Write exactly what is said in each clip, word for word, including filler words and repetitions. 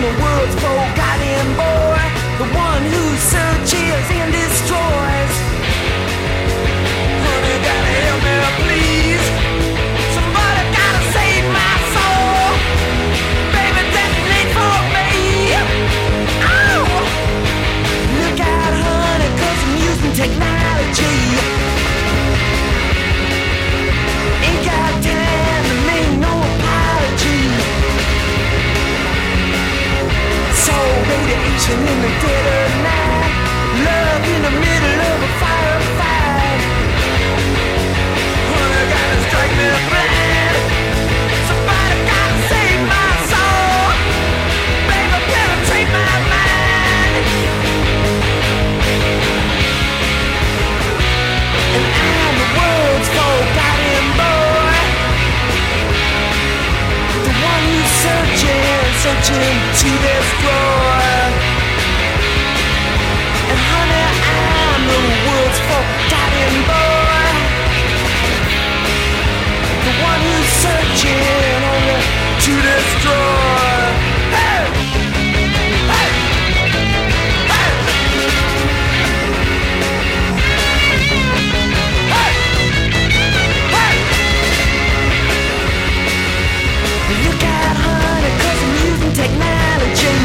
the world's forgotten boy, the one who searches and destroys. Honey, gotta help me, please. Somebody gotta save my soul. Baby, detonate for me. Oh! Look out, honey, 'cause I'm using technology. Ain't got time to make no apology. So radiation in the dead of night, love in the middle of a firefight. Honey, gotta strike me blind. Somebody gotta save my soul. Baby, penetrate my mind. And I'm the world's forgotten boy, the one who's searching, searching to destroy. And honey, I'm the world's forgotten boy, the one who's searching only to destroy. Hey! Hey! Hey! Hey! Hey! Look out, honey, 'cause I'm using technology.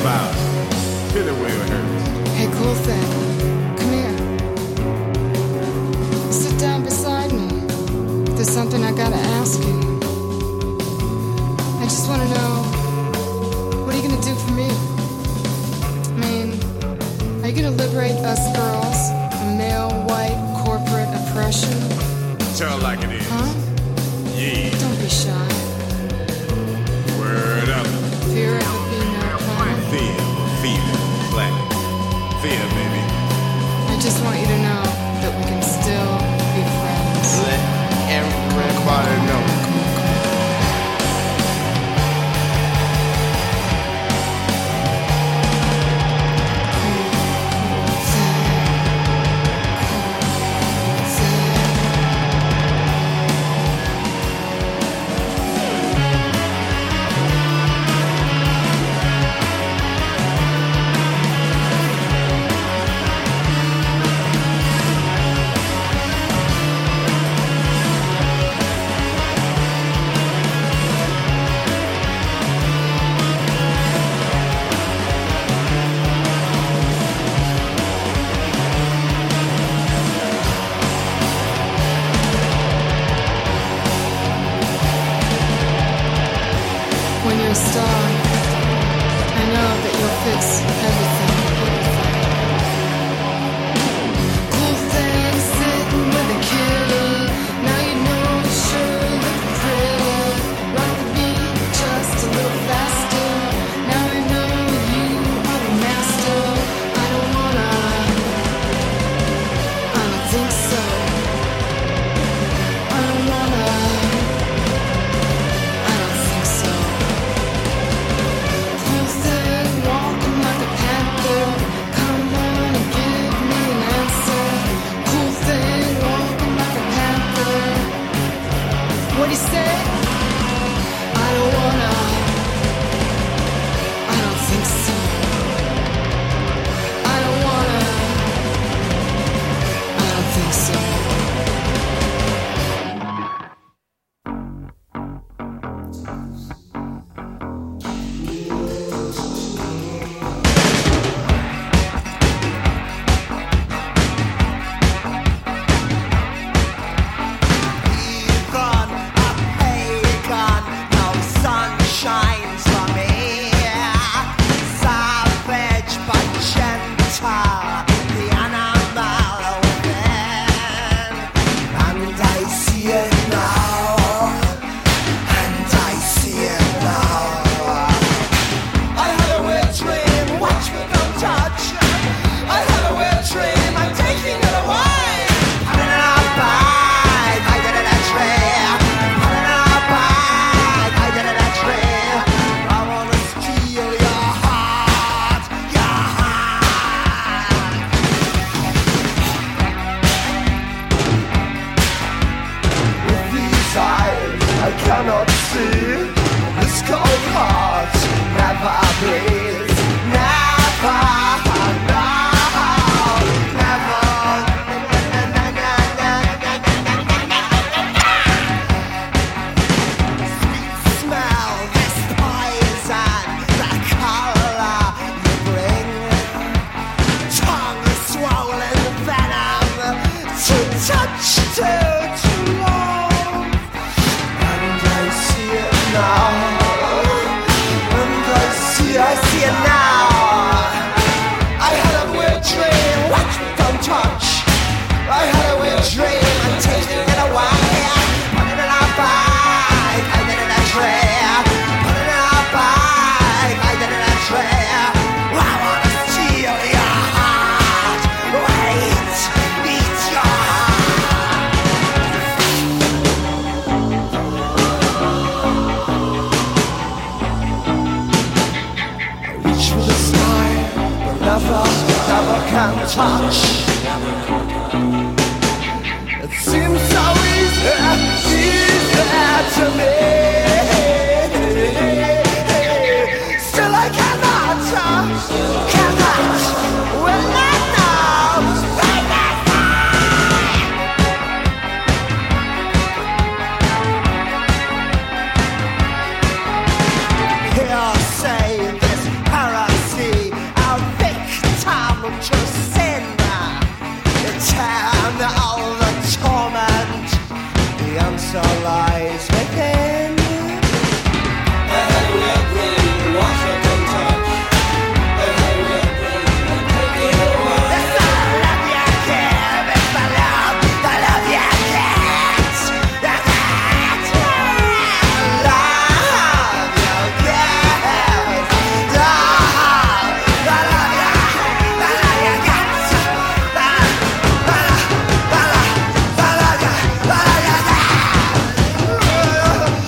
about? Feel it where it hurts. Hey, cool thing. Come here. Sit down beside me. There's something I gotta ask you. I just wanna know, what are you gonna do for me? I mean, are you gonna liberate us girls from male, white, corporate oppression? Tell like it is. Huh? Yeah. Don't be shy. Word up. Fear of the female planet. Fear, fear, planet. Fear, baby. I just want you to know that we can still be friends. Let everybody know. When you're a star, I know that you'll fix everything. Cool thing sitting with a kitty. Now you know you sure look pretty. Rock the beat just a little faster. Now I know you are the master. I don't wanna. I don't think so. I don't wanna. I don't think so. Cool thing, walking like a panther. Come on and give me an answer. Cool thing, walking like a panther. What'd he say? I don't wanna. I don't think so. I don't wanna. I don't think so. Even a pagan, no sun shines for me. Savage but gentle, the animal within. And I see it now, and I see it now. I had a weird dream, watch me don't touch. I had a weird dream, I'm taking it away. Put it in a bag, I did it a tree. Put it in a bag, I did it a tree. I wanna steal your heart, your heart. With these eyes, I cannot see. This cold heart never bleeds. Never, no, never. Sweet smell, this poison, the color you bring. Tongue swollen venom, to touch, to, to love. And I see it now, and I see, I Bye.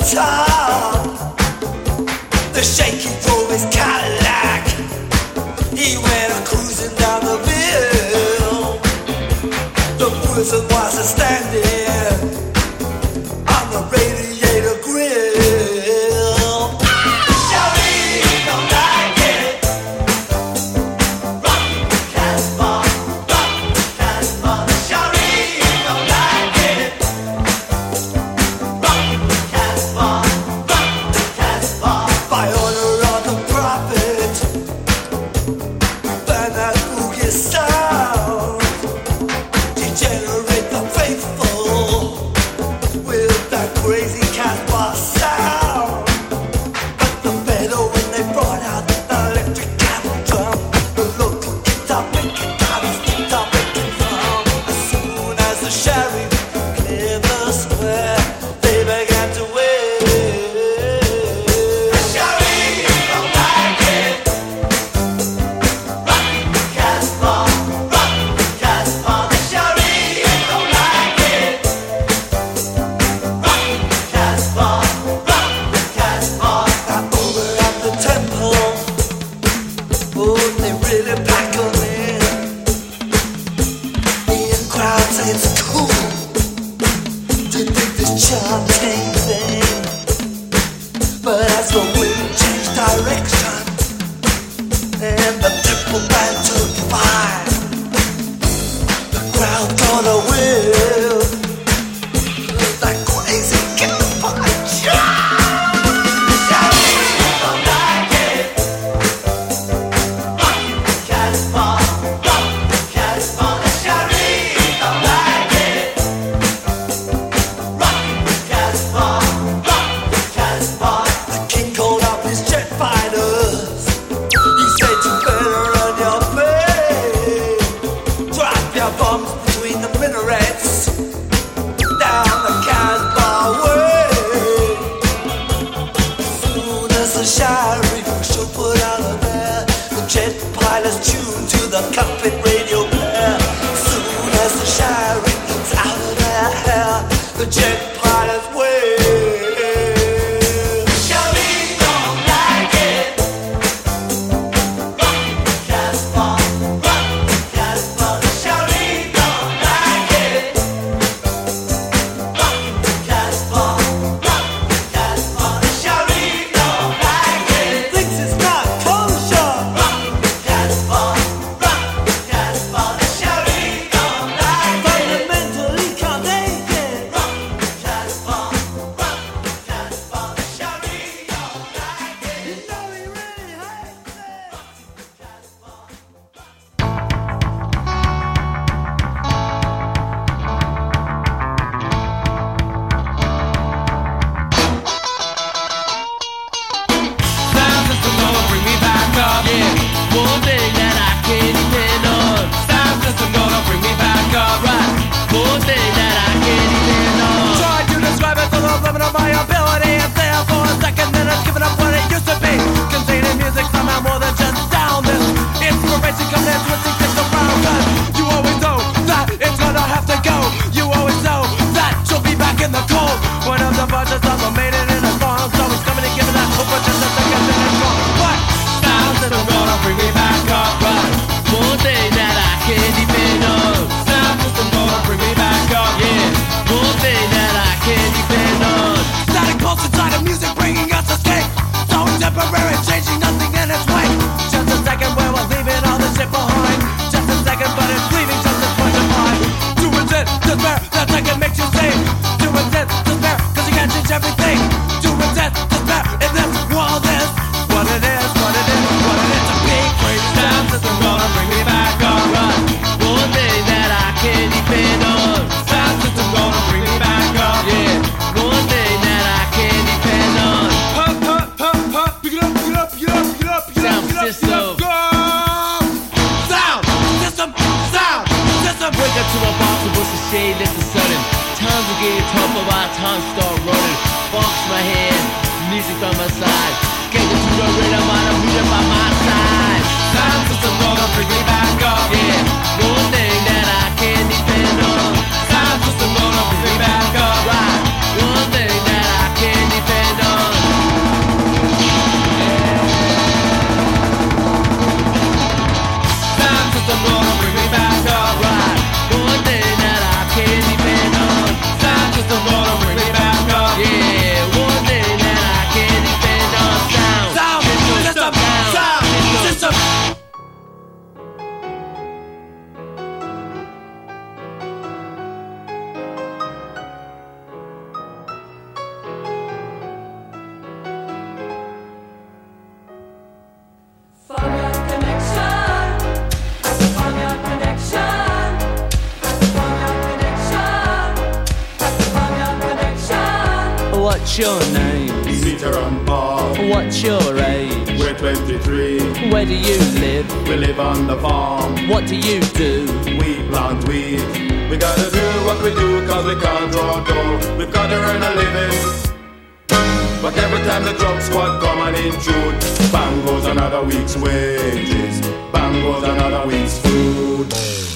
top. The shaky drove his Cadillac. He went a cruising down the hill. The wizard was a standing on the radiator grill. Shawty don't like it. Rock the Casbah, rock the Casbah. Shawty don't like it. Rock the Casbah, rock the Casbah. By order of the prophet, burn that boogie sound. Degenerate the faithful with that crazy Casbah sound. But the better when they brought out the electric cattle drum, the local guitar picking out his guitar picking drum. As soon as the sheriff cleared the square, they began to wave. The sheriff don't like it. Rock the Casbah, rock the Casbah. The sheriff don't like it. Rock the Casbah, rock the Casbah. Now over at the temple, oh, they really pack 'em in. The in crowd say it's cool to dig this chanting thing. But as the wind changed direction and the temple band took fire, the crowd gonna will that crazy Casbah. Don't like it. Rock the Casbah, rock the Casbah. The sheriff don't like it. Rock the Casbah, rock the Casbah. The king called up his jet fighters. He said you better run your face. Drop your bombs between the minarets down the Casbah way. As soon as the sheriff should put out of there, the jet pilots tuned to the cockpit radio player. As soon as the sheriff gets out of their hair, the jet pilots wave. Sheriff don't like it. Rock the Casbah, rock the Casbah. The sheriff don't like it. Rock the Casbah, rock the Casbah. The sheriff don't like it. Thinks it's not kosher. Rock the Casbah, rock the Casbah. The sheriff don't like it. Fundamentally can't take it. Rock the Casbah, rock the Casbah. The sheriff don't like it. You know he really hates it. Sound system gonna bring me back up, yeah. One thing that I can't depend on. Sound system gonna bring me back up, right? One thing that I can't depend on. Try to describe it to the limit of my ability. It's there for a second, then it's giving up what it used to be. Containing music somehow more than just sound. This inspiration comes in twisting things around us. You always know that it's gonna have to go. You always know that you'll be back in the cold. One of the bunches of them made it in a song, so he's coming to give it that hope for just a second, then it's gone. What? Sound system gonna bring me back up, right? One thing that I can't depend on. Sound system gonna bring me back up, yeah. One thing that I can't depend on. Static pulse inside of music bringing us escape. So temporary, changing nothing in its way. Just a second where we're leaving all this shit behind. Just a second, but it's leaving just as much of mine. To resist despair, that second makes you sing. To resist despair, cause you can't change everything. To resist despair, in this world is what it is, what it is, what it is to be free. Sound system gonna bring me back, alright. One thing that I can't depend on. Sound system gonna bring me back up, yeah. One thing that I can't depend on. Huh, huh, huh, huh. Pick it up, pick it up, pick it up, pick it up, pick it up, Sound pick it up, pick it system. up, go! Sound system, sound system. Break up to a box of what's the shade that's the sudden. Times are getting tough, but my time start running. Box my hand, music by my side. Get into the rhythm, I'm rhythm by my side. Sound system gonna bring me back up, yeah. One thing that I can't depend on. Sound system gonna bring me back up, right? One thing that I can't depend What's your name? Peter and Paul. What's your age? We're twenty-three. Where do you live? We live on the farm. What do you do? We plant weed. We gotta do what we do cause we can't draw dough. We've gotta earn a living. But every time the drug squad come and intrude, bang goes another week's wages. Bang goes another week's food.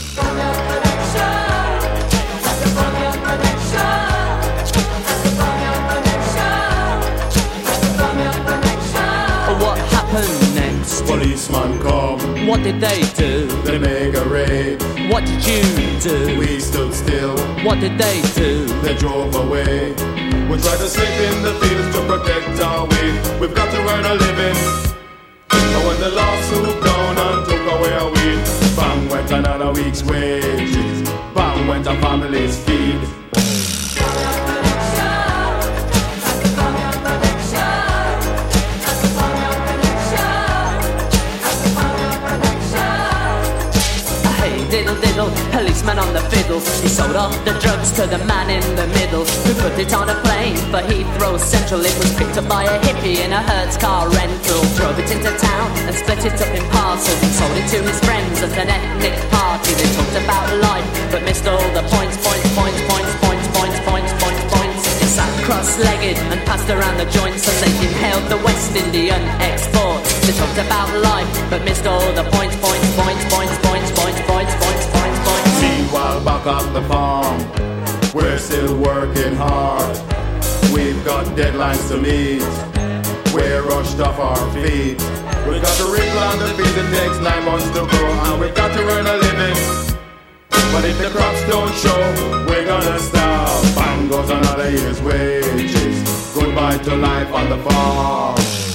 What happened next? Policeman come. What did they do? They make a raid. What did you do? We stood still. What did they do? They drove away. We tried to sleep in the fields to protect our weed. We've got to earn a living. But when the law swooped down and took away our weed, bang went another week's wages. Bang went our family's feed. Diddle diddle, policeman on the fiddle. He sold off the drugs to the man in the middle, who put it on a plane for Heathrow Central. It was picked up by a hippie in a Hertz car rental. Drove it into town and split it up in parcels and sold it to his friends at an ethnic party. They talked about life but missed all the points, points, points, points, points, points, points, points, points. He sat cross-legged and passed around the joints as they inhaled the West Indian exports. They talked about life but missed all the points, points, points, points, points, points, points, points, points, points. Meanwhile back on the farm, we're still working hard. We've got deadlines to meet. We're rushed off our feet. We've got to replant the field, it takes nine months to grow, and we've got to earn a living. But if the crops don't show, we're gonna starve. Bang goes another year's wages. Goodbye to life on the farm.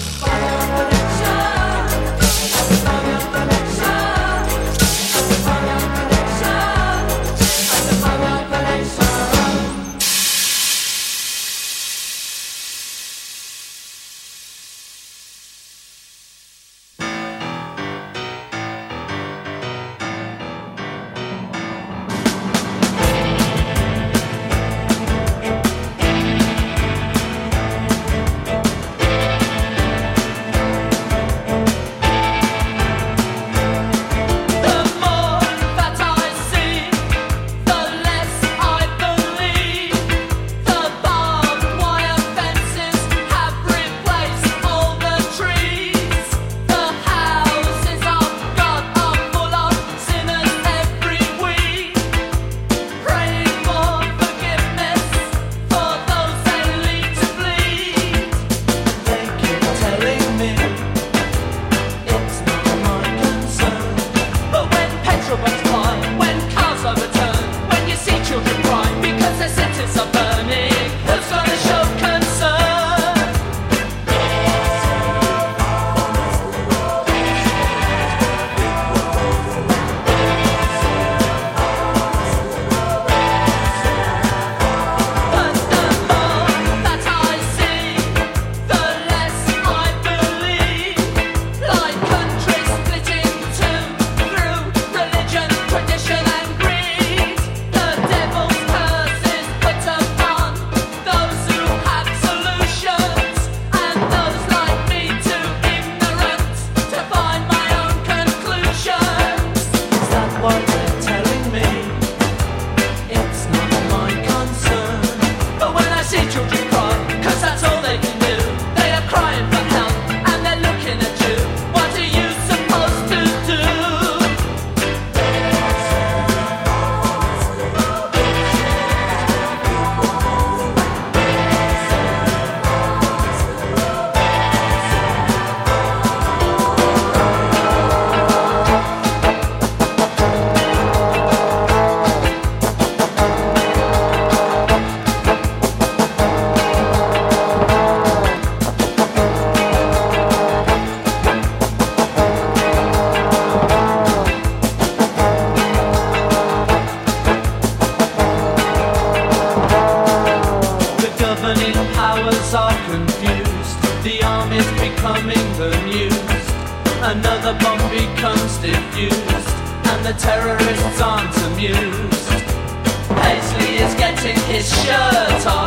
Another bomb becomes diffused, and the terrorists aren't amused. Paisley is getting his shirt off,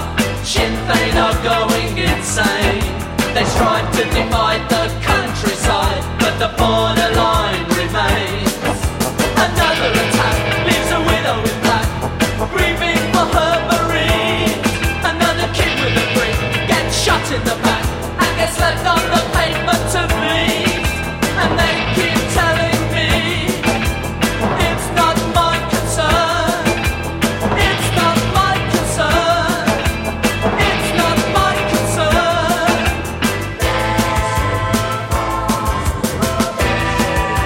Sinn Féin are going insane. They strive to divide the countryside, but the borderline remains. Another attack leaves a widow in black, grieving for her bereaved. Another kid with a brick gets shot in the back and gets left on the pavement to bleed. And they keep telling me it's not my concern. It's not my concern. It's not my concern.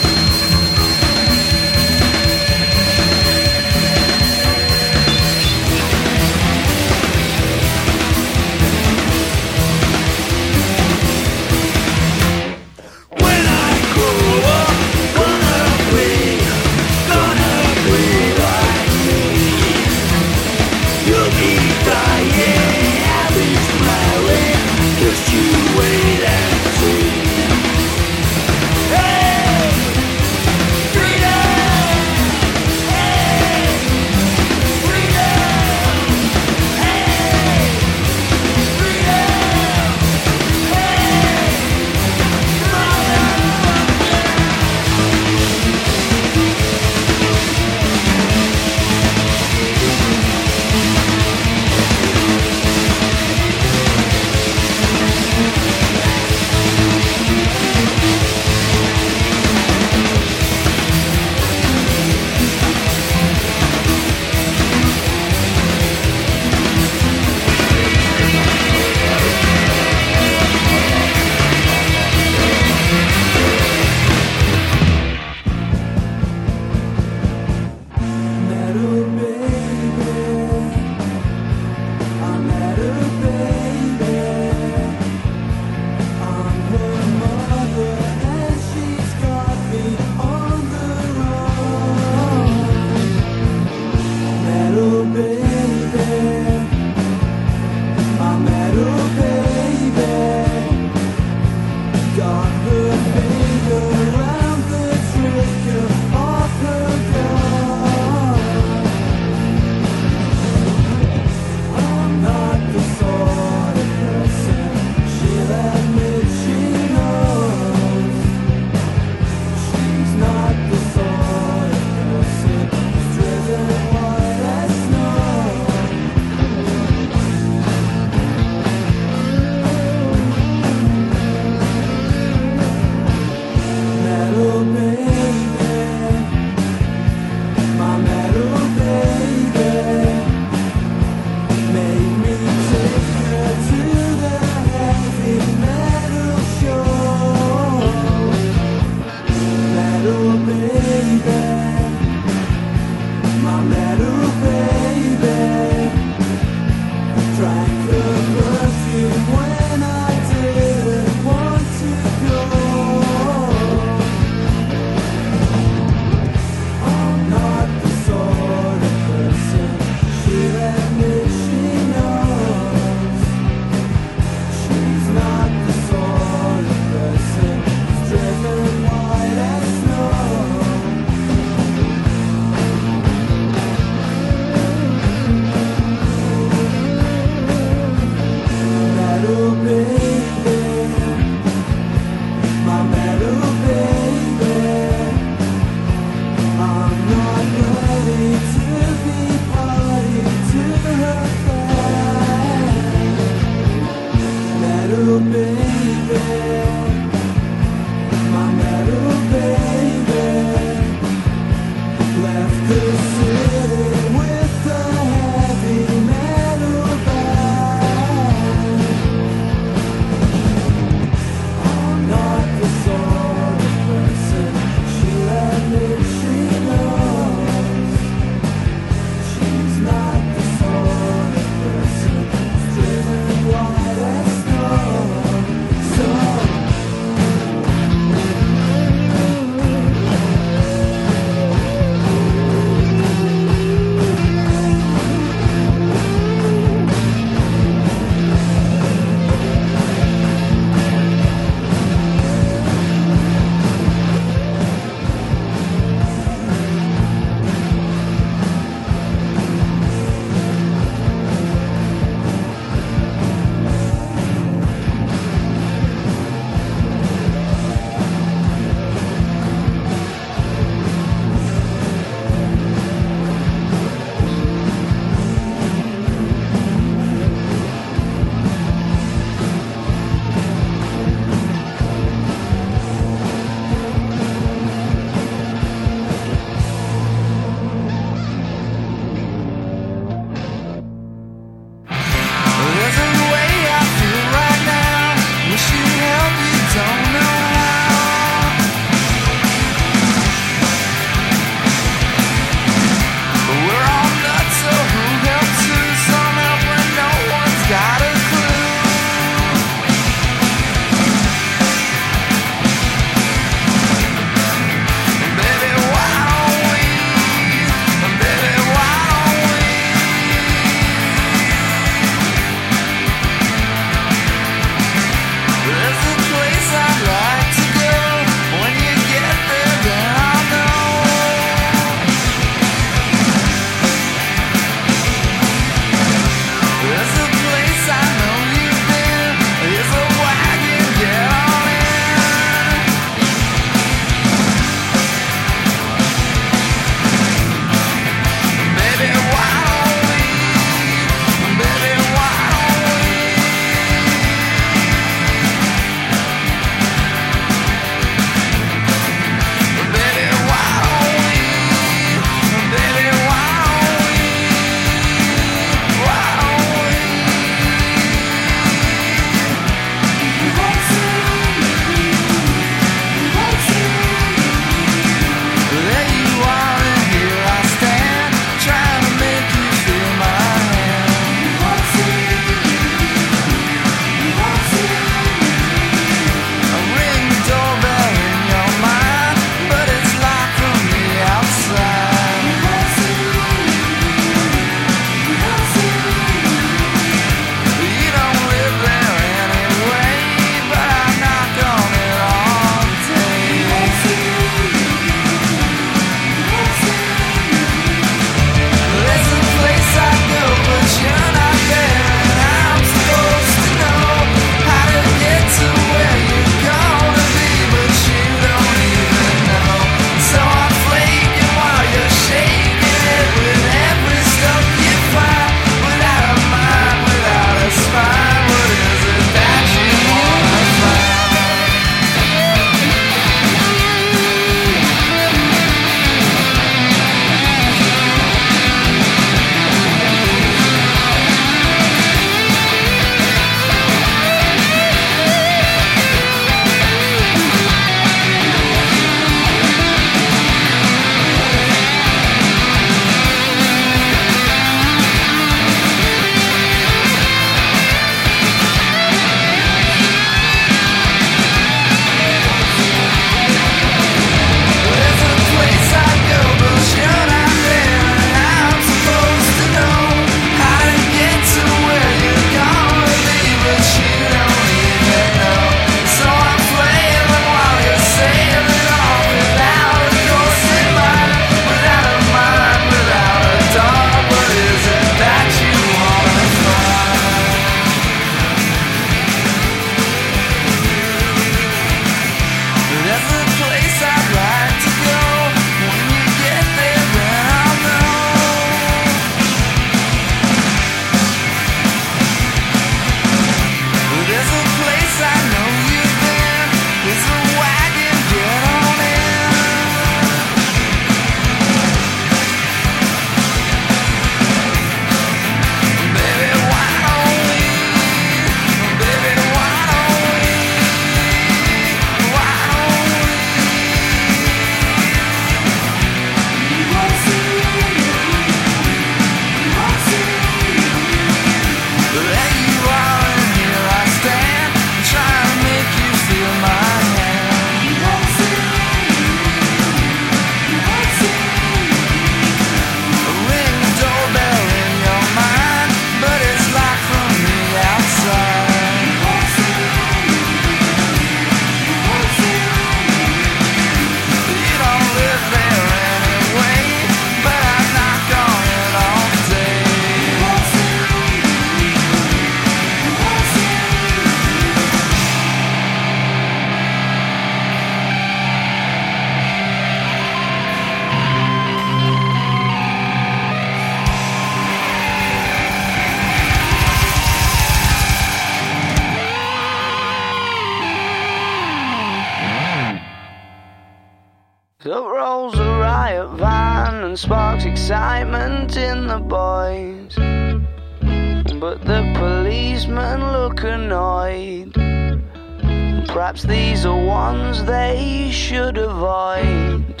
Up rolls a riot van and sparks excitement in the boys. But the policemen look annoyed. Perhaps these are ones they should avoid.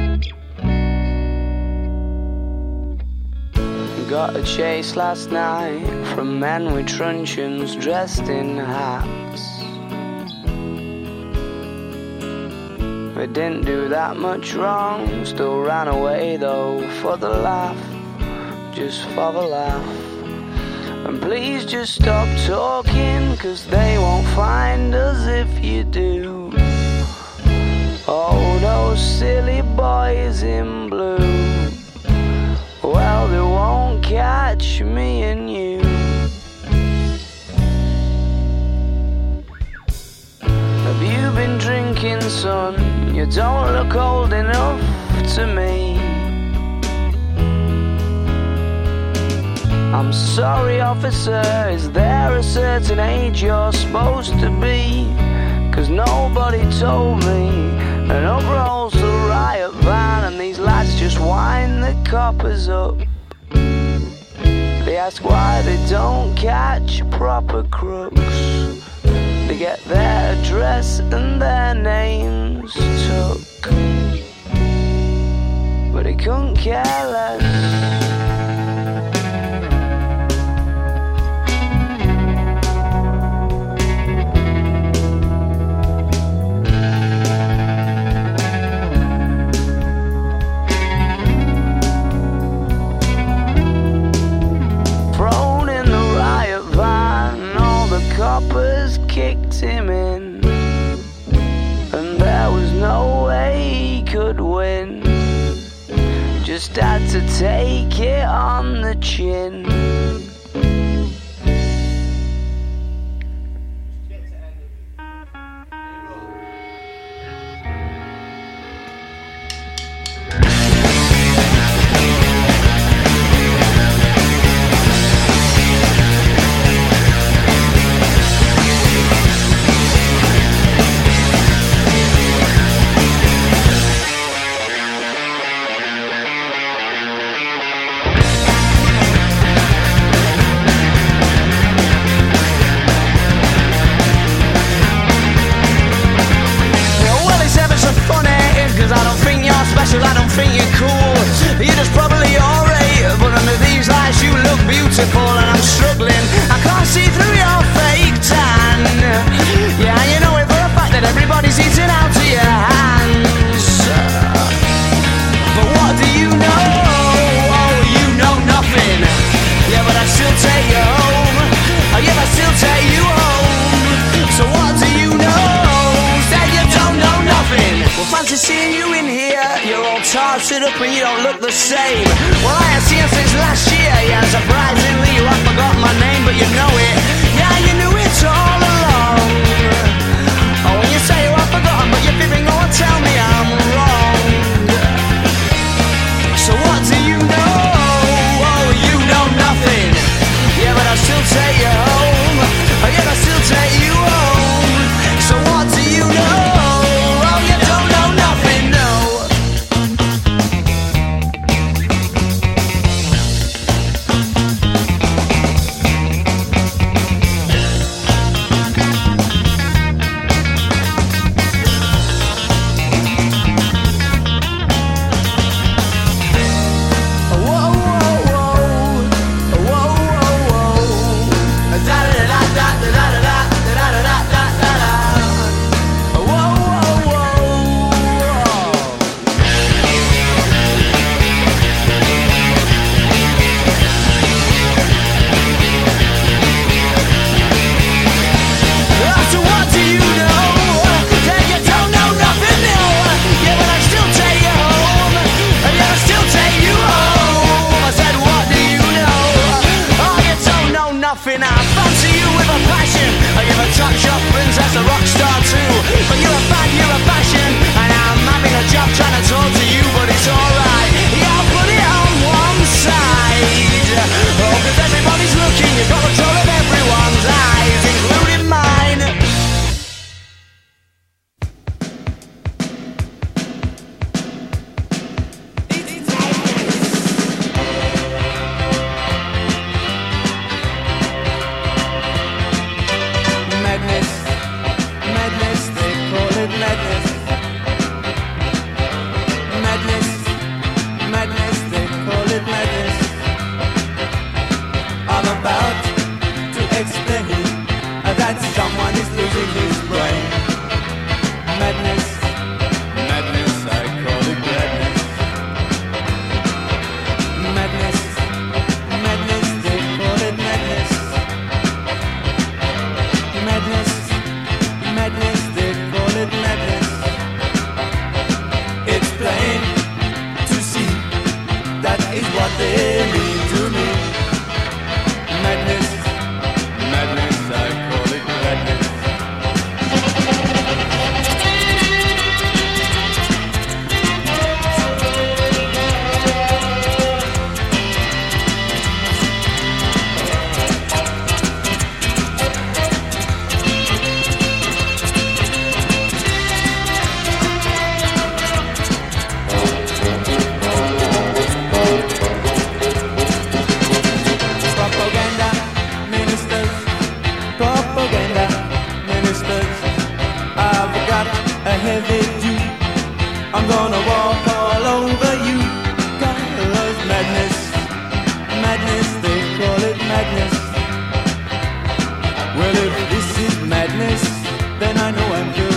Got a chase last night from men with truncheons dressed in hats. They didn't do that much wrong, still ran away though for the laugh, just for the laugh. And please just stop talking, cause they won't find us if you do. Oh, those silly boys in blue, well, they won't catch me and you. Have you been drinking, son? You don't look old enough to me. I'm sorry, officer, is there a certain age you're supposed to be? Cause nobody told me. And up rolls the riot van and these lads just wind the coppers up. They ask why they don't catch proper crooks. They get their address and their names took, but they couldn't care less. Coppers kicked him in, and there was no way he could win. Just had to take it on the chin. I don't think you're cool. You're just probably alright, but under these lights you look beautiful, and I'm struggling. I can't see through your fake tan. Yeah, you know it for a fact that everybody's eating out of your hands. But what do you know? Oh, you know nothing. Yeah, but I still take you home. Oh, yeah, I still take you home. So what do you know? Said you don't know nothing. Well, fancy seeing you in here. You're all tarted up and you don't look the same. Well, I ain't seen you since last year. Yeah, surprisingly you have forgotten my name, but you know it. Yeah, you knew it all along. Oh, when you say you have forgotten, but you're fibbing, go and tell me I'm wrong. So what do you know? Oh, you know nothing. Yeah, but I still take you home. Oh, yeah, I still take you home. So what do you know? Oh, you don't know nothing, no. wanna walk all over you. Cause madness, madness, they call it madness. Well, if this is madness, then I know I'm good.